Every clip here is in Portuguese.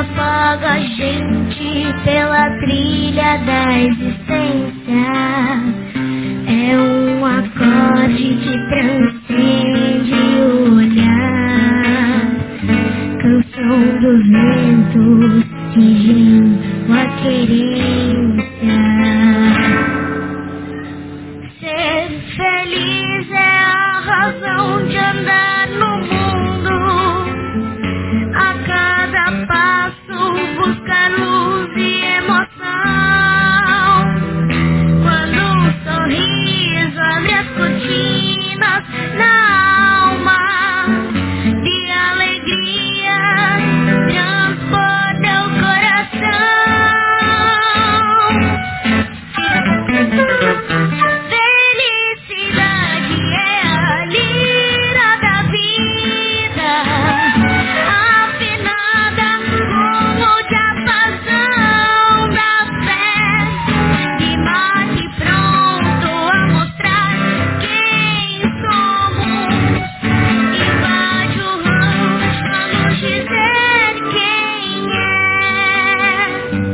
afaga a gente pela trilha da existência. É um acorde que transcende o olhar, canção dos ventos fingindo a querência. Ser feliz é a razão de andar no mundo. A cada passo buscar luz e emoção. Quando um sorriso abre as cortinas na alma de alegria, transporta o coração. Felicidade é a lira da vida, afinada com o diapasão da fé, de mate pronto a mostrar quem somos. Invade o rancho a nos dizer quem é.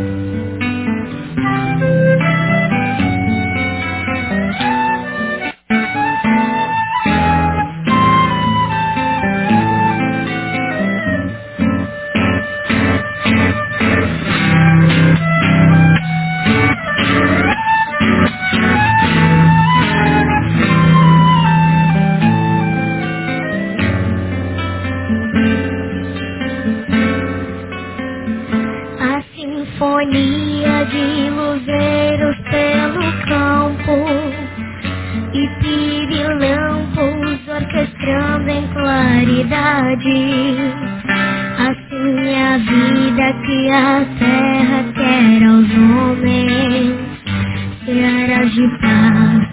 A sinfonia de luzeiros pelo campo e pirilampos orquestrando em claridade. Assim é a vida que a terra quer aos homens, searas de paz,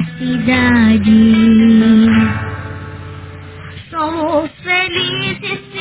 felicidade. Somos felizes.